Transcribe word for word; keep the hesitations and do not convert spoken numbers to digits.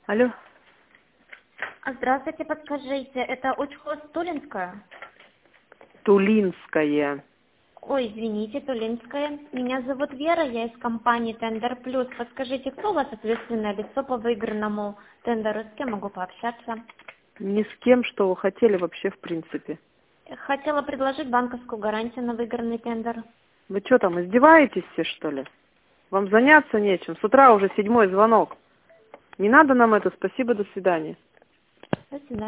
Алло. Здравствуйте, подскажите, это учхоз Тулинская? Тулинская. Ой, извините, Тулинская. Меня зовут Вера, я из компании Тендер Плюс. Подскажите, кто у вас ответственное лицо по выигранному тендеру? С кем могу пообщаться? Ни с кем, что вы хотели вообще в принципе. Хотела предложить банковскую гарантию на выигранный тендер. Вы что там, издеваетесь все, что ли? Вам заняться нечем. С утра уже седьмой звонок. Не надо нам это. Спасибо, до свидания. До свидания.